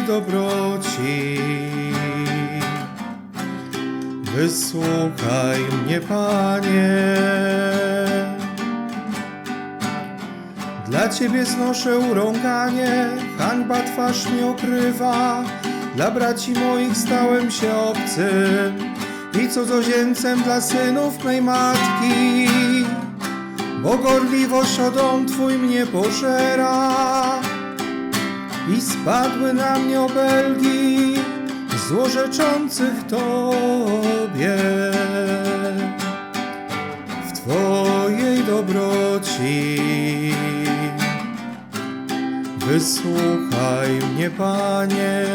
dobroci. Wysłuchaj mnie, Panie. Dla Ciebie znoszę urąganie, hańba twarz mi okrywa. Dla braci moich stałem się obcym i cudzoziemcem dla synów mej matki. Bo gorliwość o dom Twój mnie pożera i spadły na mnie obelgi złorzeczących Tobie. W Twojej dobroci wysłuchaj mnie, Panie.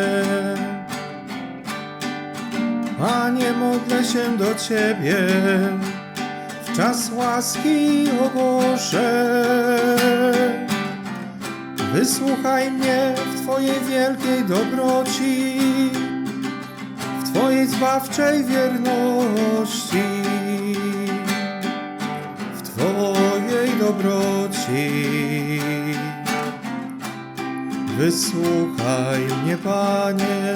Panie, modlę się do Ciebie, w czas łaski, o Boże. Wysłuchaj mnie w Twojej wielkiej dobroci, w Twojej zbawczej wierności, w Twojej dobroci. Wysłuchaj mnie, Panie.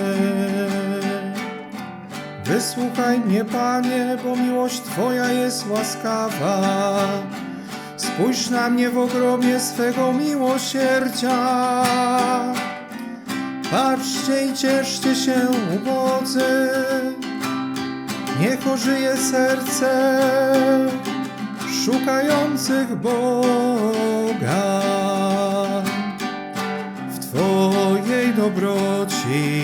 Wysłuchaj mnie, Panie, bo miłość Twoja jest łaskawa. Spójrz na mnie w ogromie swego miłosierdzia. Patrzcie i cieszcie się, ubodzy, niech ożyje serce szukających Boga. W Twojej dobroci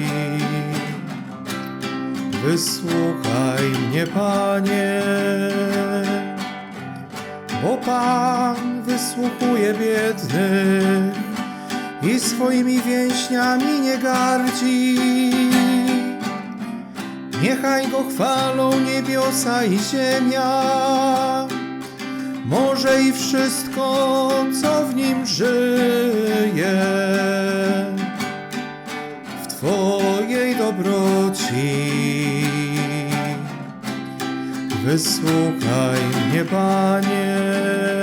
wysłuchaj mnie, Panie. Bo Pan wysłuchuje biednych i swoimi więźniami nie gardzi. Niechaj Go chwalą niebiosa i ziemia, morze i wszystko, co w nim żyje. W Twojej dobroci wysłuchaj mnie, Panie.